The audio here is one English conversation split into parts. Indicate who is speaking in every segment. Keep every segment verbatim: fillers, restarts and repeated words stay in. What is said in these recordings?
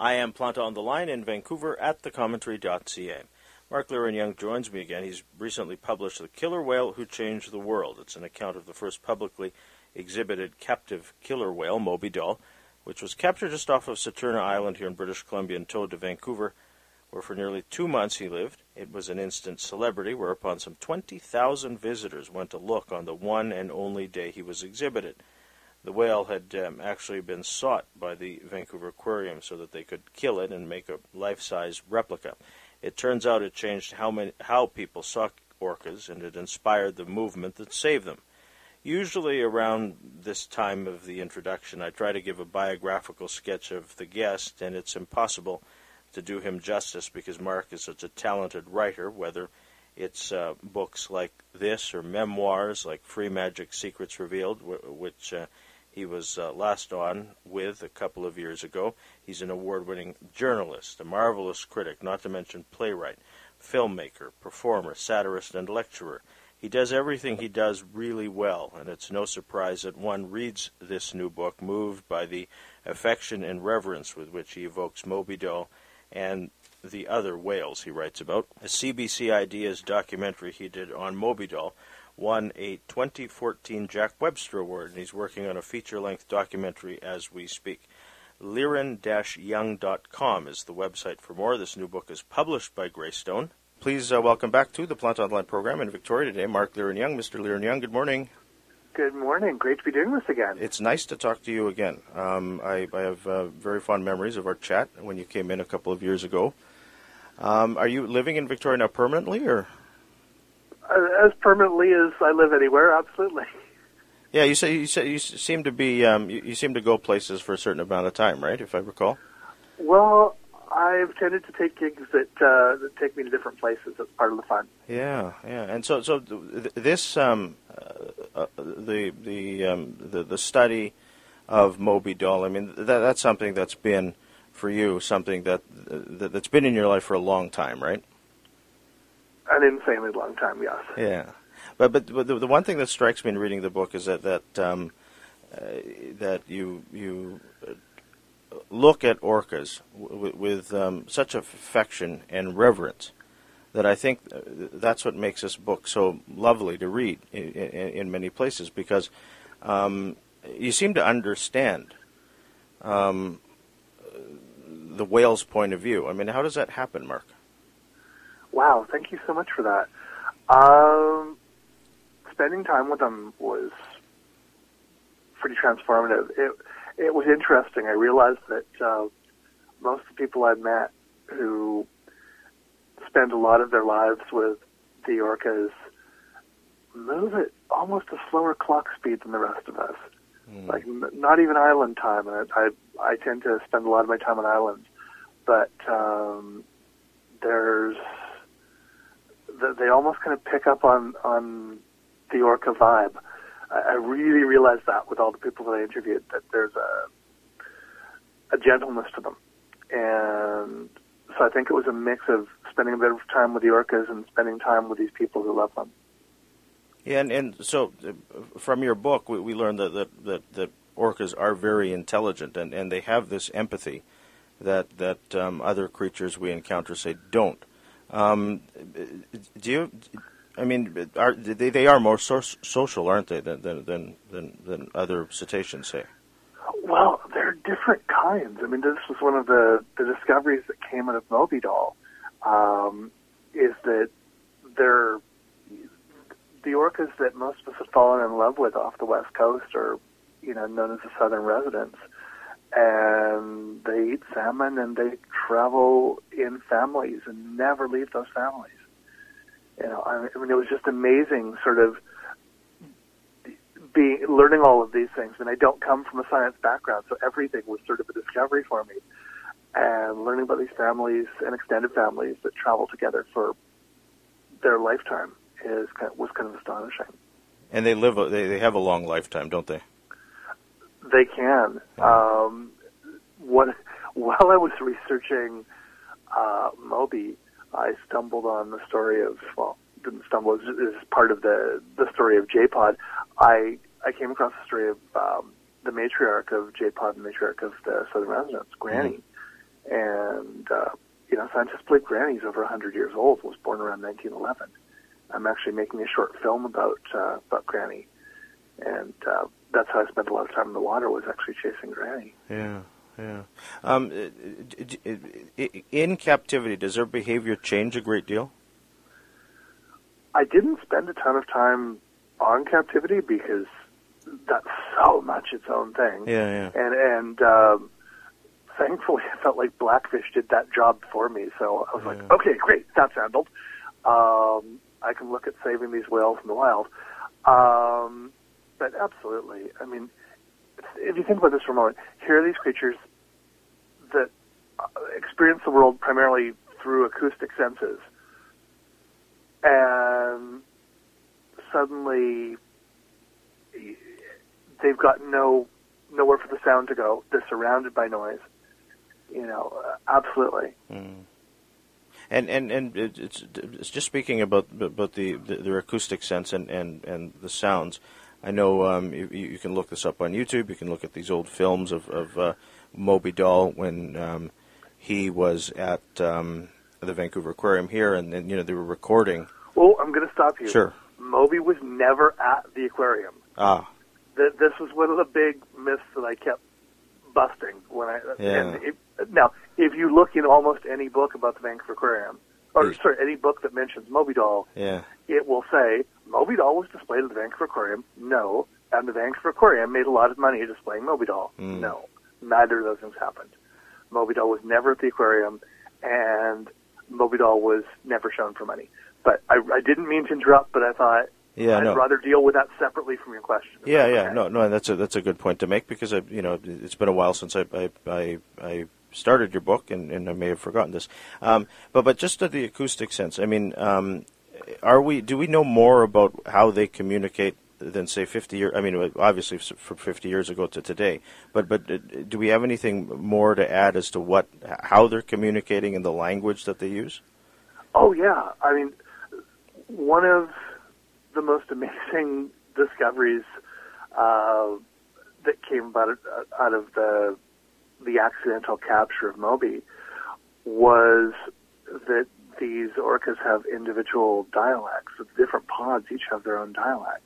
Speaker 1: I am Planta on the Line in Vancouver at the commentary dot c a. Mark Liren-Young joins me again. He's recently published The Killer Whale Who Changed the World. It's an account of the first publicly exhibited captive killer whale, Moby Doll, which was captured just off of Saturna Island here in British Columbia and towed to Vancouver, where for nearly two months he lived. It was an instant celebrity, whereupon some twenty thousand visitors went to look on the one and only day he was exhibited. The whale had um, actually been sought by the Vancouver Aquarium so that they could kill it and make a life-size replica. It turns out it changed how many, how people saw orcas, and it inspired the movement that saved them. Usually around this time of the introduction, I try to give a biographical sketch of the guest, and it's impossible to do him justice because Mark is such a talented writer, whether it's uh, books like this or memoirs like Free Magic Secrets Revealed, w- which uh, he was uh, last on with a couple of years ago. He's an award-winning journalist, a marvelous critic, not to mention playwright, filmmaker, performer, satirist, and lecturer. He does everything he does really well, and it's no surprise that one reads this new book moved by the affection and reverence with which he evokes Moby Doll and the other whales he writes about. A C B C Ideas documentary he did on Moby Doll won a twenty fourteen Jack Webster Award, and he's working on a feature-length documentary as we speak. Liren Young dot com is the website for more. This new book is published by Greystone. Please uh, welcome back to the Planta Online program in Victoria today, Mark Liren-Young. Mister Liren-Young, good morning.
Speaker 2: Good morning. Great to be doing this again.
Speaker 1: It's nice to talk to you again. Um, I, I have uh, very fond memories of our chat when you came in a couple of years ago. Um, are you living in Victoria now permanently, or?
Speaker 2: As permanently as I live anywhere, absolutely.
Speaker 1: Yeah, you say you say you seem to be um, you, you seem to go places for a certain amount of time, right? If I recall.
Speaker 2: Well, I've tended to take gigs that uh, that take me to different places. That's part of the fun.
Speaker 1: Yeah, yeah, and so so th- this um, uh, uh, the the, um, the the study of Moby Doll. I mean, that that's something that's been for you something that, that that's been in your life for a long time, right?
Speaker 2: An insanely long time, yes.
Speaker 1: Yeah, but but, but the, the one thing that strikes me in reading the book is that that um, uh, that you you look at orcas w- with um, such affection and reverence that I think that's what makes this book so lovely to read in, in, in many places, because um, you seem to understand um, the whale's point of view. I mean, how does that happen, Mark?
Speaker 2: Wow, thank you so much for that. Um, spending time with them was pretty transformative. It it was interesting. I realized that uh, most of the people I'd met who spend a lot of their lives with the orcas move at almost a slower clock speed than the rest of us. Mm. Like n- not even island time. And I, I I tend to spend a lot of my time on islands, but um, there's they almost kind of pick up on, on the orca vibe. I, I really realized that with all the people that I interviewed, that there's a, a gentleness to them. And so I think it was a mix of spending a bit of time with the orcas and spending time with these people who love them.
Speaker 1: Yeah, and, and so uh, from your book, we, we learned that, that, that, that orcas are very intelligent, and, and they have this empathy that, that um, other creatures we encounter, say, don't. Um, do you? I mean, are, they they are more so- social, aren't they, than than, than than than other cetaceans, say?
Speaker 2: Well, they're different kinds. I mean, this was one of the, the discoveries that came out of Moby Doll. Um, is that they're the orcas that most of us have fallen in love with off the West Coast are, you know, known as the Southern residents. And they eat salmon, and they travel in families and never leave those families. You know, I mean, it was just amazing, sort of, be learning all of these things. And I don't come from a science background, so everything was sort of a discovery for me. And learning about these families and extended families that travel together for their lifetime is kind of, was kind of astonishing.
Speaker 1: And they live, a, they they have a long lifetime, don't they?
Speaker 2: They can. Um, what, while I was researching uh, Moby, I stumbled on the story of, well, didn't stumble, it was part of the, the story of J-Pod. I I came across the story of um, the matriarch of J-Pod, the matriarch of the Southern Residents, Granny. And, uh, you know, scientists believe Granny's over one hundred years old, was born around nineteen eleven. I'm actually making a short film about, uh, about Granny. And uh, that's how I spent a lot of time in the water, was actually chasing Granny.
Speaker 1: Yeah, yeah. Um, in captivity, does their behavior change a great deal?
Speaker 2: I didn't spend a ton of time on captivity because that's so much its own thing.
Speaker 1: Yeah, yeah.
Speaker 2: And, and um, thankfully, I felt like Blackfish did that job for me. So I was
Speaker 1: yeah.
Speaker 2: like, okay, great, that's handled. Um, I can look at saving these whales in the wild. Um, but absolutely, I mean, if you think about this for a moment, here are these creatures that experience the world primarily through acoustic senses. And suddenly they've got no nowhere for the sound to go. They're surrounded by noise. You know, uh, absolutely.
Speaker 1: Mm. And and and it's, it's just speaking about about the, the their acoustic sense and, and, and the sounds. I know um, you, you can look this up on YouTube. You can look at these old films of of uh, Moby Doll when um, he was at um, the Vancouver Aquarium here, and, and you know they were recording.
Speaker 2: Well, I'm going to stop you.
Speaker 1: Sure.
Speaker 2: Moby was never at the aquarium.
Speaker 1: Ah.
Speaker 2: Th- this was one of the big myths that I kept busting when I.
Speaker 1: Yeah.
Speaker 2: And it, now, if you look in almost any book about the Vancouver Aquarium, or sorry, any book that mentions Moby Doll,
Speaker 1: yeah.
Speaker 2: it will say Moby Doll was displayed at the Vancouver Aquarium. No, and the Vancouver Aquarium made a lot of money displaying Moby Doll.
Speaker 1: Mm.
Speaker 2: No, neither of those things happened. Moby Doll was never at the aquarium, and Moby Doll was never shown for money. But I, I didn't mean to interrupt, but I thought
Speaker 1: yeah,
Speaker 2: I'd
Speaker 1: no.
Speaker 2: rather deal with that separately from your question.
Speaker 1: Yeah, yeah,
Speaker 2: okay.
Speaker 1: no, no, that's a that's a good point to make because I, you know, it's been a while since I I I, I started your book, and, and I may have forgotten this. Um, but but just to the acoustic sense, I mean, um, are we? Do we know more about how they communicate than say fifty years? I mean, obviously from fifty years ago to today. But but do we have anything more to add as to what how they're communicating and the language that they use?
Speaker 2: Oh yeah, I mean, one of the most amazing discoveries uh, that came about out of the the accidental capture of Moby was that these orcas have individual dialects. The different pods each have their own dialect,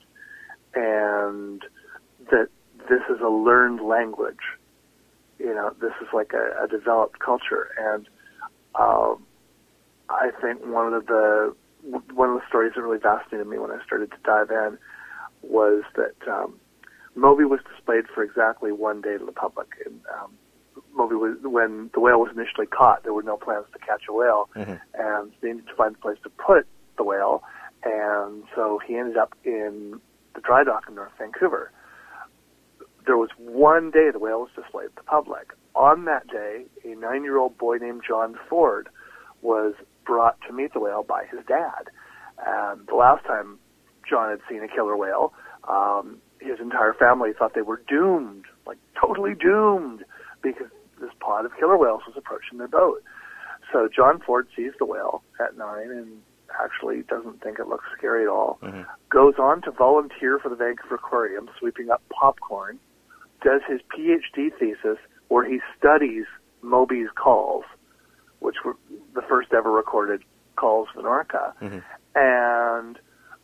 Speaker 2: and that this is a learned language. You know, this is like a, a developed culture, and um, I think one of the one of the stories that really fascinated me when I started to dive in was that um, Moby was displayed for exactly one day to the public. And, um, Moby was, when the whale was initially caught, there were no plans to catch a whale, mm-hmm. and they needed to find a place to put the whale, and so he ended up in the dry dock in North Vancouver. There was one day the whale was displayed to the public. On that day, a nine-year-old boy named John Ford was brought to meet the whale by his dad. And the last time John had seen a killer whale, um, his entire family thought they were doomed, like totally doomed, because this pod of killer whales was approaching their boat. So John Ford sees the whale at nine and actually doesn't think it looks scary at all, mm-hmm. goes on to volunteer for the Vancouver Aquarium, sweeping up popcorn, does his PhD thesis where he studies Moby's calls, which were the first ever recorded calls of an orca. Mm-hmm. And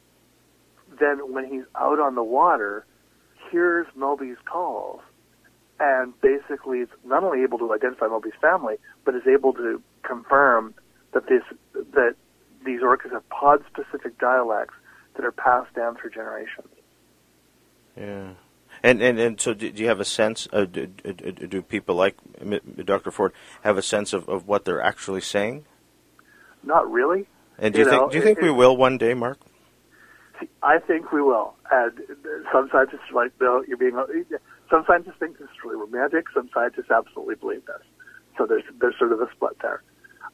Speaker 2: then when he's out on the water, hears Moby's calls, and basically is not only able to identify Moby's family, but is able to confirm that this that these orcas have pod-specific dialects that are passed down through generations.
Speaker 1: Yeah. And, and and so do you have a sense, uh, do, do, do people like Doctor Ford have a sense of, of what they're actually saying?
Speaker 2: Not really.
Speaker 1: And do you, you think know, do you think it, we will one day, Mark?
Speaker 2: See, I think we will. And some scientists are like, no, you're being... Some scientists think this is really romantic. Some scientists absolutely believe this. So there's there's sort of a split there.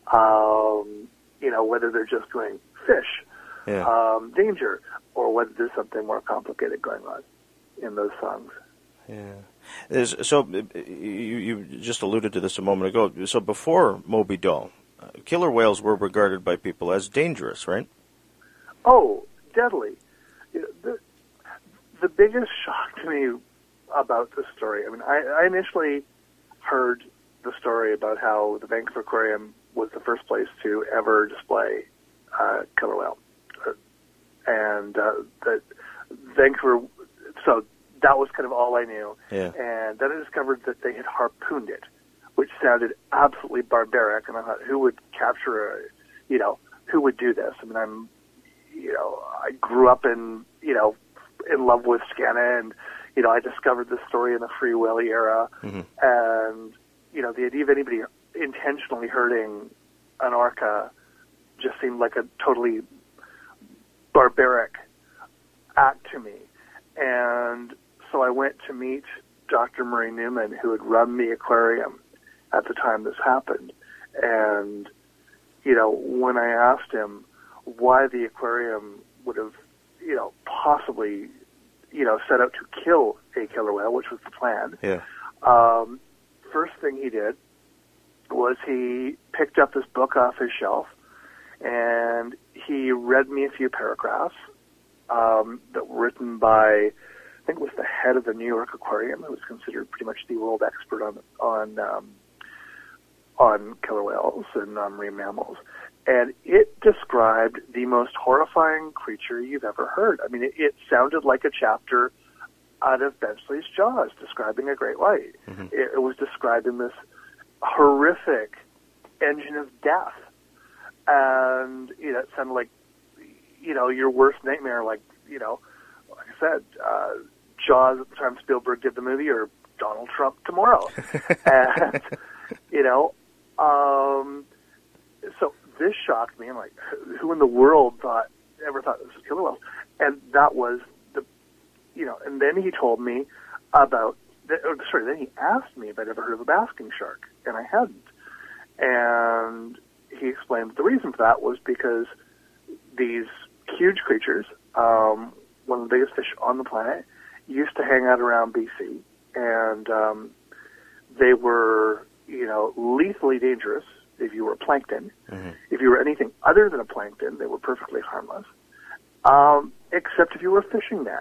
Speaker 2: Um, you know, whether they're just going fish,
Speaker 1: yeah.
Speaker 2: um, danger, or whether there's something more complicated going on in those songs.
Speaker 1: Yeah. There's, so you, you just alluded to this a moment ago. So before Moby Doll, uh, killer whales were regarded by people as dangerous, right?
Speaker 2: Oh, deadly. You know, the, the biggest shock to me about this story, I mean, I, I initially heard the story about how the Vancouver Aquarium was the first place to ever display uh, killer whale. Uh, and uh, that Vancouver, so that was kind of all I knew.
Speaker 1: Yeah.
Speaker 2: And then I discovered that they had harpooned it, which sounded absolutely barbaric. And I thought, who would capture a, you know, who would do this? I mean, I'm, you know, I grew up in, you know, in love with Scanna, and, you know, I discovered this story in the Free Willy era.
Speaker 1: Mm-hmm.
Speaker 2: And, you know, the idea of anybody intentionally hurting an orca just seemed like a totally barbaric act to me. And so I went to meet Doctor Murray Newman, who had run the aquarium at the time this happened. And, you know, when I asked him why the aquarium would have, you know, possibly, you know, set out to kill a killer whale, which was the plan,
Speaker 1: yeah.
Speaker 2: um, first thing he did was he picked up this book off his shelf, and he read me a few paragraphs um, that were written by, I think it was the head of the New York Aquarium, who was considered pretty much the world expert on on um, on killer whales and on marine mammals. And it described the most horrifying creature you've ever heard. I mean, it, it sounded like a chapter out of Benchley's Jaws, describing a great white. Mm-hmm. It, it was describing this horrific engine of death. And, you know, it sounded like, you know, your worst nightmare, like, you know, like I said, uh, Jaws at the time Spielberg did the movie, or Donald Trump tomorrow. And, you know, um, so this shocked me. I'm like, who in the world thought, ever thought this was killer whales? And that was the, you know, and then he told me about, or sorry, then he asked me if I'd ever heard of a basking shark, and I hadn't. And he explained that the reason for that was because these huge creatures, um, one of the biggest fish on the planet, used to hang out around B C, and um, they were, you know, lethally dangerous if you were plankton. Mm-hmm. If you were anything other than a plankton, they were perfectly harmless, um, except if you were a fishing net.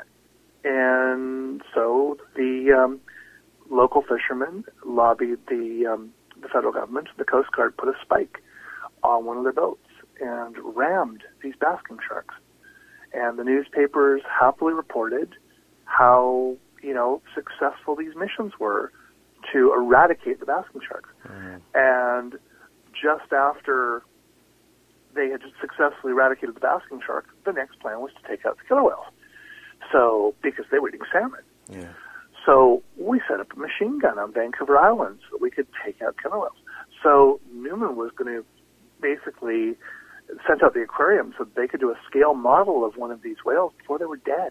Speaker 2: And so the um, local fishermen lobbied the um, the federal government. The Coast Guard put a spike on one of their boats and rammed these basking sharks. And the newspapers happily reported how, you know, successful these missions were to eradicate the basking sharks. Mm-hmm. And just after they had successfully eradicated the basking shark, the next plan was to take out the killer whales. So, because they were eating salmon.
Speaker 1: Yeah.
Speaker 2: So we set up a machine gun on Vancouver Island so we could take out killer whales. So Newman was going to basically send out the aquarium so they could do a scale model of one of these whales before they were dead.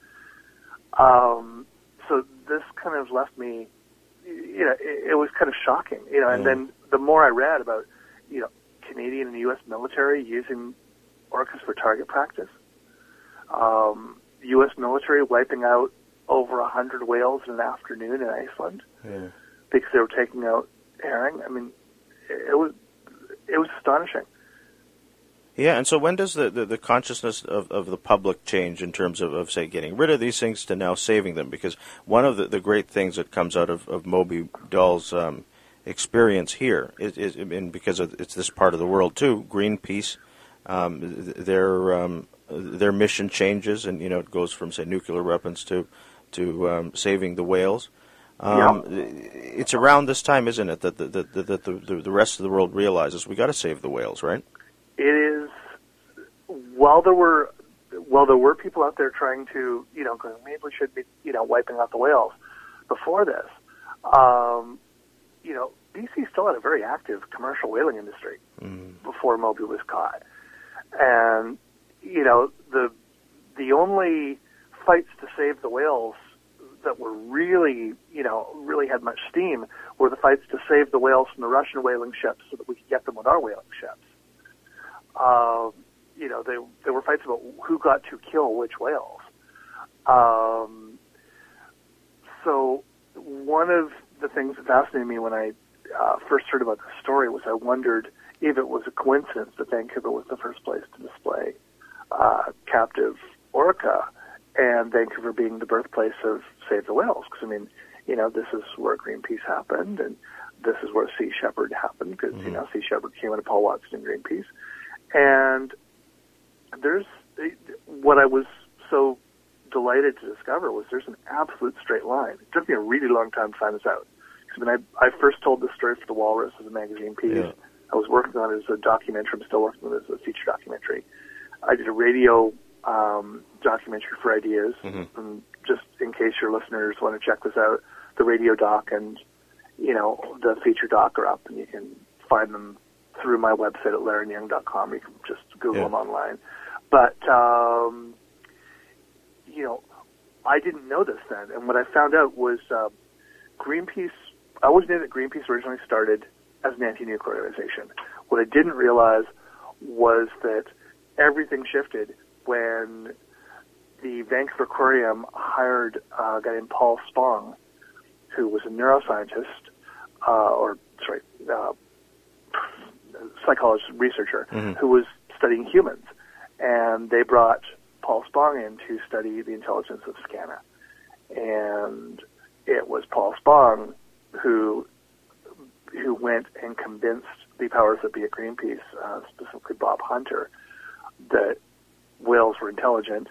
Speaker 2: Um, so this kind of left me, you know, it, it was kind of shocking, you know, and yeah. then the more I read about, you know, Canadian and U S military using orcas for target practice, um, U S military wiping out over a hundred whales in an afternoon in Iceland
Speaker 1: yeah.
Speaker 2: because they were taking out herring. I mean, it, it was it was astonishing.
Speaker 1: Yeah, and so when does the, the, the consciousness of, of the public change in terms of, of, say, getting rid of these things to now saving them? Because one of the, the great things that comes out of, of Moby Dahl's um, experience here is, is, and because of, it's this part of the world too, Greenpeace, um, their um, their mission changes, and you know it goes from say nuclear weapons to to um, saving the whales. Um, yeah. It's around this time, isn't it, that the, the, the, the, the, the rest of the world realizes we got to save the whales, right?
Speaker 2: It is. While there were, while there were people out there trying to, you know, going, maybe we should be, you know, wiping out the whales before this. Um, you know, B C still had a very active commercial whaling industry mm. before Moby was caught, and you know, the the only fights to save the whales that were really, you know, really had much steam were the fights to save the whales from the Russian whaling ships so that we could get them with our whaling ships. Um, you know, they, there were fights about who got to kill which whales. Um, so one of the things that fascinated me when I uh, first heard about this story was I wondered if it was a coincidence that Vancouver was the first place to display uh, captive orca, and Vancouver being the birthplace of Save the Whales. Because, I mean, you know, this is where Greenpeace happened, and this is where Sea Shepherd happened, because,
Speaker 1: mm-hmm.
Speaker 2: you know, Sea Shepherd came into Paul Watson and Greenpeace. And there's, what I was so delighted to discover was there's an absolute straight line. It took me a really long time to find this out. Because when I, I first told this story for The Walrus as a magazine piece,
Speaker 1: yeah.
Speaker 2: I was working on it as a documentary. I'm still working on it as a feature documentary. I did a radio um, documentary for Ideas,
Speaker 1: mm-hmm.
Speaker 2: and just in case your listeners want to check this out, the radio doc and, you know, the feature doc are up, and you can find them through my website at larry young dot com. You can just Google
Speaker 1: yeah.
Speaker 2: them online. But, um, you know, I didn't know this then, and what I found out was uh, Greenpeace, I always knew that Greenpeace originally started as an anti-nuclear organization. What I didn't realize was that everything shifted when the Vancouver Aquarium hired uh, a guy named Paul Spong, who was a neuroscientist, uh, or, sorry, uh, psychologist, researcher,
Speaker 1: mm-hmm.
Speaker 2: who was studying humans. And they brought Paul Spong in to study the intelligence of SCANA. And it was Paul Spong who who went and convinced the powers that be at Greenpeace, uh, specifically Bob Hunter, that whales were intelligent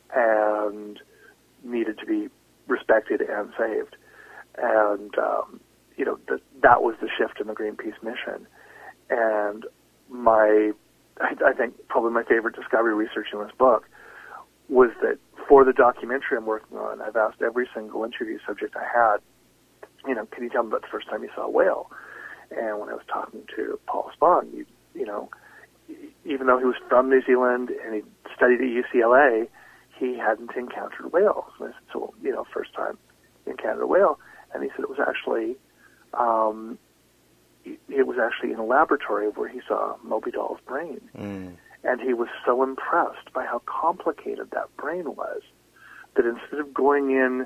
Speaker 2: and needed to be respected and saved. And, um, you know, that that was the shift in the Greenpeace mission. And my, I, I think probably my favorite discovery research in this book was that for the documentary I'm working on, I've asked every single interview subject I had, you know, can you tell me about the first time you saw a whale? And when I was talking to Paul Spong, you, you know, even though he was from New Zealand and he studied at U C L A, he hadn't encountered whales. And I said, so, you know, first time you encountered a whale? And he said it was actually, um, it was actually in a laboratory where he saw Moby Doll's brain.
Speaker 1: Mm.
Speaker 2: And he was so impressed by how complicated that brain was that instead of going in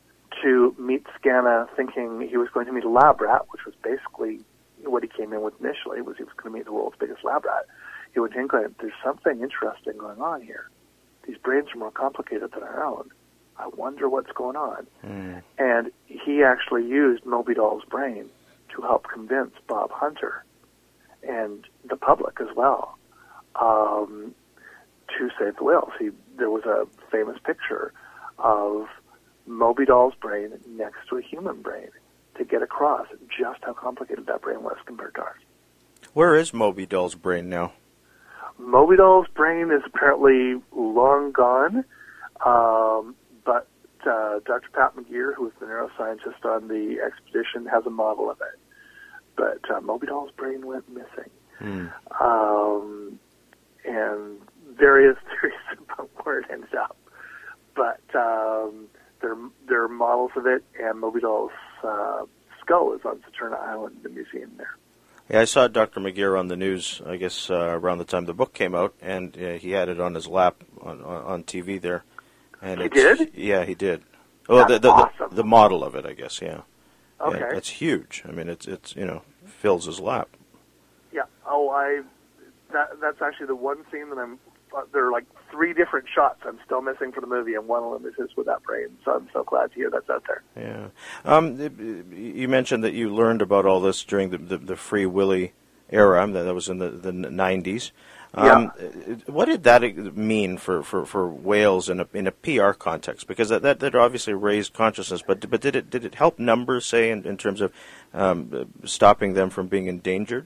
Speaker 2: to meet SCANA thinking he was going to meet a lab rat, which was basically what he came in with initially, was he was going to meet the world's biggest lab rat, he went in going, there's something interesting going on here. These brains are more complicated than our own. I wonder what's going on.
Speaker 1: Mm.
Speaker 2: And he actually used Moby Doll's brain to help convince Bob Hunter and the public as well um, to save the whales. He, there was a famous picture of Moby Doll's brain next to a human brain to get across just how complicated that brain was compared to ours.
Speaker 1: Where is Moby Doll's brain now?
Speaker 2: Moby Doll's brain is apparently long gone, um, but uh, Doctor Pat McGeer, who was the neuroscientist on the expedition, has a model of it. But uh, Moby Doll's brain went missing.
Speaker 1: Hmm.
Speaker 2: Um, and various theories about where it ended up. But um, there, there are models of it, and Moby Doll's uh, skull is on Saturna Island, the museum there.
Speaker 1: Yeah, I saw Doctor McGeer on the news, I guess, uh, around the time the book came out, and uh, he had it on his lap on, on, on T V there. And
Speaker 2: he
Speaker 1: it's,
Speaker 2: did?
Speaker 1: Yeah, he did. Well,
Speaker 2: that's
Speaker 1: the, the,
Speaker 2: awesome.
Speaker 1: the, the model of it, I guess, yeah.
Speaker 2: Okay.
Speaker 1: Yeah, it's huge. I mean, it's, it's you know, fills his lap.
Speaker 2: Yeah. Oh, I. That that's actually the one scene that I'm. Uh, there are like three different shots I'm still missing for the movie, and one of them is his with that brain. So I'm so glad to hear that's out there.
Speaker 1: Yeah. Um, you mentioned that you learned about all this during the the, the Free Willy era. That was in the the nineties. Um,
Speaker 2: yeah.
Speaker 1: What did that mean for, for, for whales in a in a P R context? Because that, that, that obviously raised consciousness, but but did it did it help numbers, say, in, in terms of um, stopping them from being endangered?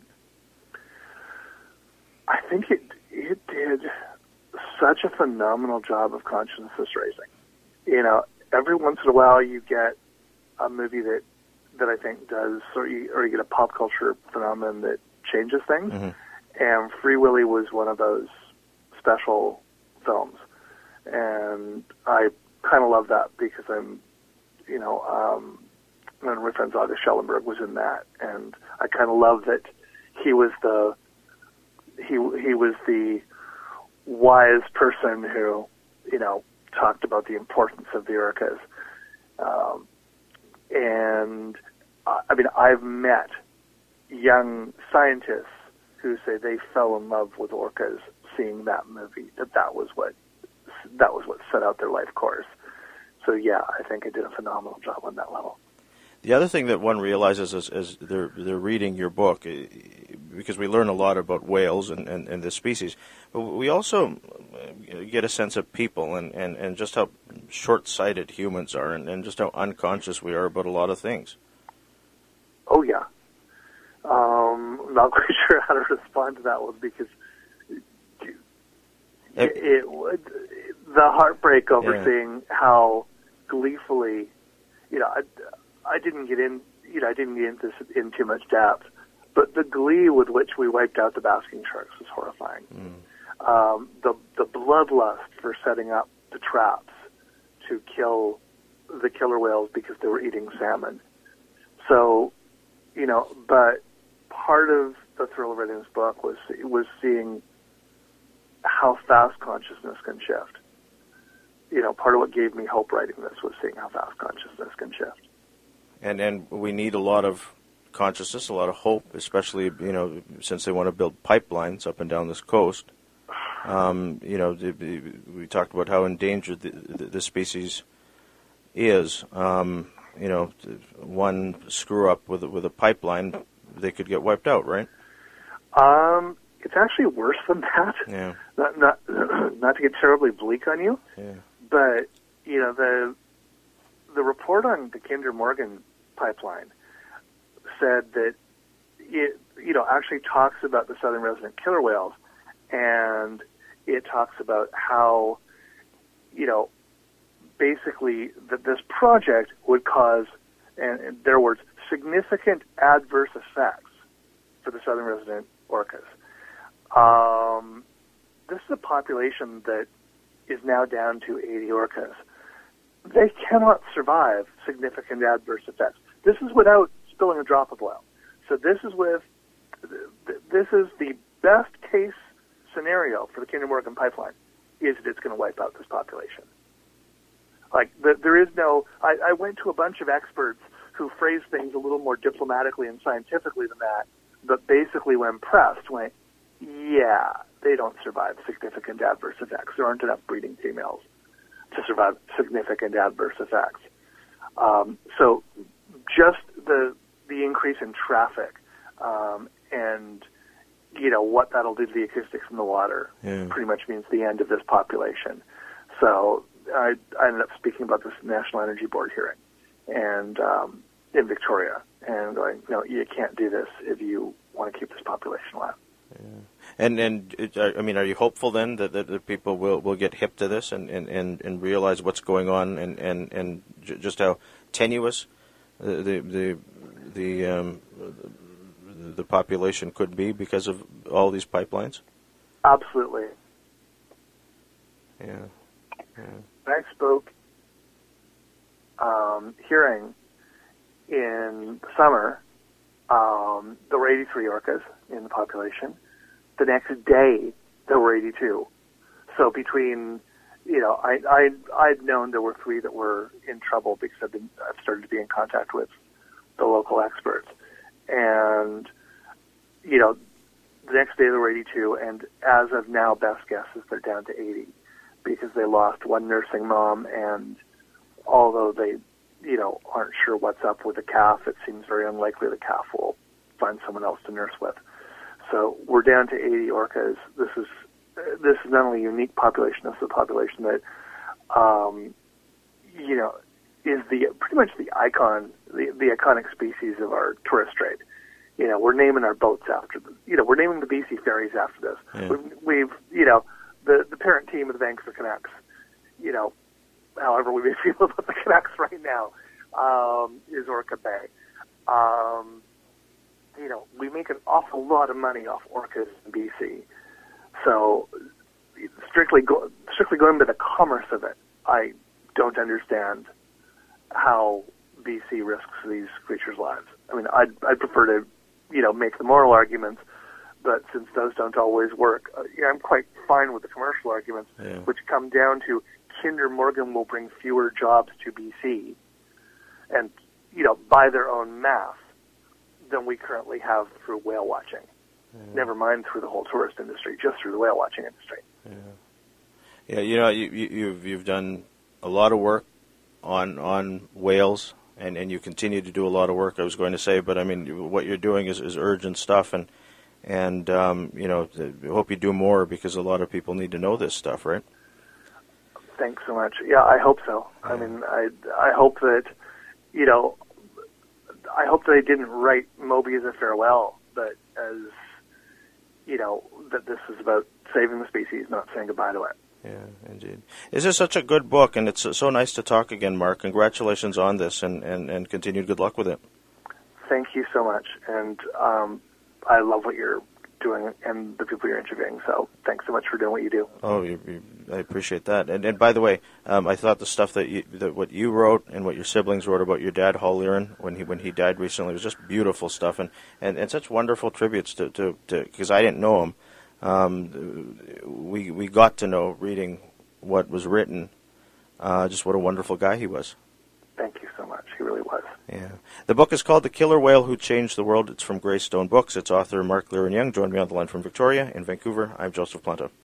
Speaker 2: I think it it did such a phenomenal job of consciousness raising. You know, every once in a while you get a movie that that I think does, or you, or you get a pop culture phenomenon that changes things. Mm-hmm. And Free Willy was one of those special films. And I kind of love that because I'm, you know, um, one of my friends, August Schellenberg, was in that. And I kind of love that he was the, he, he was the wise person who, you know, talked about the importance of the orcas. Um, and, uh, I mean, I've met young scientists who say they fell in love with orcas seeing that movie, that that was what that was what set out their life course. So yeah, I think it did a phenomenal job on that level.
Speaker 1: The other thing that one realizes as, as they're, they're reading your book, because we learn a lot about whales and, and, and this species, but we also get a sense of people and, and, and just how short-sighted humans are and, and just how unconscious we are about a lot of things.
Speaker 2: Oh, yeah. Um, I'm not quite sure how to respond to that one because it, it would, the heartbreak over
Speaker 1: yeah.
Speaker 2: seeing how gleefully, you know, I, I didn't get in, you know, I didn't get into this in too much depth, but the glee with which we wiped out the basking sharks was horrifying. Mm. Um, the the bloodlust for setting up the traps to kill the killer whales because they were eating salmon. So, you know, but part of the thrill of writing this book was was seeing how fast consciousness can shift. You know, part of what gave me hope writing this was seeing how fast consciousness can shift.
Speaker 1: And and we need a lot of consciousness, a lot of hope, especially, you know, since they want to build pipelines up and down this coast. Um, you know, the, the, we talked about how endangered the, the, the species is. Um, you know, one screw up with with a pipeline, they could get wiped out, right?
Speaker 2: Um, it's actually worse than that.
Speaker 1: Yeah.
Speaker 2: Not not not to get terribly bleak on you.
Speaker 1: Yeah.
Speaker 2: But you know the. The report on the Kinder Morgan pipeline said that it, you know, actually talks about the southern resident killer whales, and it talks about how, you know, basically that this project would cause, and in their words, significant adverse effects for the southern resident orcas. Um, this is a population that is now down to eighty orcas. They cannot survive significant adverse effects. This is without spilling a drop of oil. So this is with, this is the best case scenario for the Kinder Morgan pipeline, is that it's going to wipe out this population. Like, the, there is no, I, I went to a bunch of experts who phrased things a little more diplomatically and scientifically than that, but basically when pressed went, yeah, they don't survive significant adverse effects. There aren't enough breeding females to survive significant adverse effects. Um, so just the the increase in traffic um, and, you know, what that'll do to the acoustics in the water yeah. pretty much means the end of this population. So I, I ended up speaking about this at the National Energy Board hearing and um, in Victoria and going, no, you can't do this if you want to keep this population alive.
Speaker 1: Yeah. And and it, I mean, are you hopeful then that, that, that people will, will get hip to this and, and, and, and realize what's going on and, and, and j- just how tenuous the the the the, um, the population could be because of all these pipelines?
Speaker 2: Absolutely.
Speaker 1: Yeah. yeah.
Speaker 2: I spoke um, hearing in the summer. Um, there were eighty-three orcas in the population. The next day, there were eighty-two. So between, you know, I, I, I'd known there were three that were in trouble because I've been, I've started to be in contact with the local experts. And, you know, the next day there were eighty-two, and as of now, best guess is they're down to eighty because they lost one nursing mom, and although they, you know, aren't sure what's up with the calf, it seems very unlikely the calf will find someone else to nurse with. So we're down to eighty orcas. This is this is not only a unique population, this is a population that, um, you know, is the pretty much the icon, the, the iconic species of our tourist trade. You know, we're naming our boats after them. You know, we're naming the B C ferries after this.
Speaker 1: Yeah.
Speaker 2: We've, we've, you know, the the parent team of the Vancouver Canucks. You know, however we may feel about the Canucks right now, um, is Orca Bay. Um, you know, we make an awful lot of money off orcas in B C. So, strictly go, strictly going by the commerce of it, I don't understand how B C risks these creatures' lives. I mean, I'd, I'd prefer to, you know, make the moral arguments, but since those don't always work, uh, yeah, I'm quite fine with the commercial arguments,
Speaker 1: yeah.
Speaker 2: which come down to Kinder Morgan will bring fewer jobs to B C, and, you know, by their own math, than we currently have through whale watching. Yeah. Never mind through the whole tourist industry, just through the whale watching industry.
Speaker 1: Yeah, yeah. You know, you, you, you've you've done a lot of work on on whales and and you continue to do a lot of work. I was going to say, but I mean, what you're doing is, is urgent stuff, and and um, you know, I hope you do more because a lot of people need to know this stuff, right?
Speaker 2: Thanks so much. Yeah, I hope so. Yeah. I mean, I I hope that, you know, I hope that I didn't write Moby as a farewell, but as, you know, that this is about saving the species, not saying goodbye to it.
Speaker 1: Yeah, indeed. This is such a good book, and it's so nice to talk again, Mark. Congratulations on this, and, and, and continued good luck with it.
Speaker 2: Thank you so much, and um, I love what you're doing and the people you're interviewing, so thanks so much for doing what you do.
Speaker 1: Oh, you, you, I appreciate that. And, and by the way, um, I thought the stuff that, you, that what you wrote and what your siblings wrote about your dad, Hal Lehren, when he when he died recently, was just beautiful stuff, and, and, and such wonderful tributes to, to, to, because I didn't know him. Um, we we got to know, reading what was written, uh, just what a wonderful guy he was.
Speaker 2: Thank you so much. He really was.
Speaker 1: Yeah. The book is called The Killer Whale Who Changed the World. It's from Greystone Books. Its author, Mark Lehren Young, joined me on the line from Victoria. In Vancouver, I'm Joseph Planta.